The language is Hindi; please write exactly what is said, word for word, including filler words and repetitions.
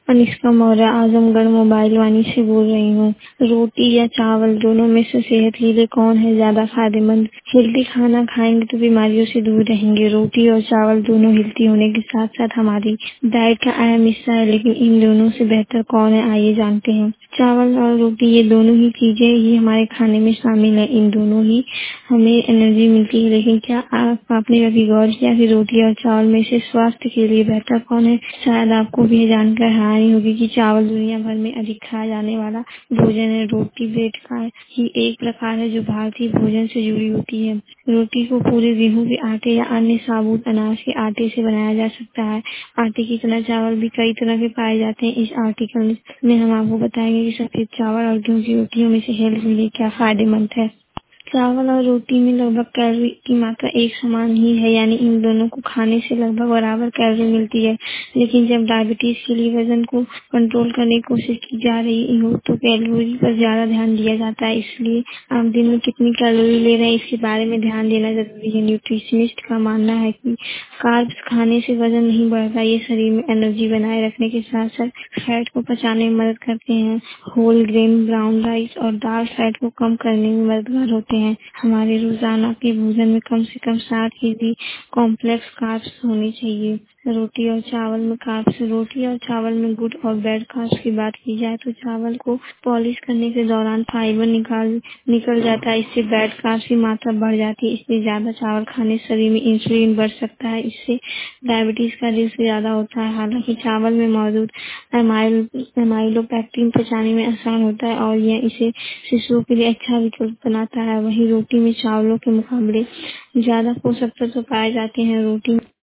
अनुष्का मौर्य आजमगढ़ मोबाइल वाणी से बोल रही हूँ। रोटी या चावल दोनों में से सेहत के लिए कौन है ज्यादा फायदेमंद? हेल्दी खाना खाएंगे तो बीमारियों से दूर रहेंगे। रोटी और चावल दोनों हेल्दी होने के साथ साथ हमारी डाइट का अहम हिस्सा है, लेकिन इन दोनों से बेहतर कौन है आइए जानते हैं। चावल और रोटी ये दोनों ही चीजें ही हमारे खाने में शामिल है। इन दोनों ही हमें एनर्जी मिलती है, लेकिन क्या आप आपने कभी गौर किया कि रोटी और चावल में से स्वास्थ्य के लिए बेहतर कौन है? शायद आपको भी ये जानकर हैरानी होगी कि चावल दुनिया भर में अधिक खाया जाने वाला भोजन है। रोटी ब्रेड का ही एक प्रकार है जो भारतीय भोजन से जुड़ी होती है। रोटी को पूरे गेहूं के आटे या अन्य साबुत अनाज के आटे से बनाया जा सकता है। आटे की तरह चावल भी कई तरह के पाए जाते हैं। इस आर्टिकल में हम आपको बताएंगे कि सफेद चावल और गेहूं की रोटियों में से हेल्थ के लिए क्या फायदेमंद है। चावल और रोटी में लगभग कैलोरी की मात्रा एक समान ही है, यानी इन दोनों को खाने से लगभग बराबर कैलोरी मिलती है। लेकिन जब डायबिटीज के लिए वजन को कंट्रोल करने की कोशिश की जा रही हो तो कैलोरी पर ज्यादा ध्यान दिया जाता है। इसलिए आप दिन में कितनी कैलोरी ले रहे हैं इसके बारे में ध्यान देना जरूरी है। न्यूट्रिशनिस्ट का मानना है कि कार्ब्स खाने से वजन नहीं बढ़ता, ये शरीर में एनर्जी बनाए रखने के साथ साथ फैट को पचाने में मदद करते हैं। होल ग्रेन, ब्राउन राइस और दाल फैट को कम करने में मददगार होते हैं। हमारे रोजाना के भोजन में कम से कम सात फीसदी कॉम्प्लेक्स कार्ब्स होने चाहिए। रोटी और चावल में कार्ब्स रोटी और चावल में गुड और बैड कार्ब्स की बात की जाए तो चावल को पॉलिश करने के दौरान फाइबर निकाल निकल जाता है, इससे बैड कार्ब्स की मात्रा बढ़ जाती है। इसलिए ज्यादा चावल खाने से शरीर में इंसुलिन बढ़ सकता है, इससे डायबिटीज का रिस्क ज्यादा होता है। हालांकि चावल में मौजूद एमाइल एमाइलोपेक्टिन पचाने में आसान होता है और यह इसे शिशुओं के लिए अच्छा विकल्प बनाता है। वहीं रोटी में चावलों के मुकाबले ज्यादा पोषक तत्व पाए जाते हैं। रोटी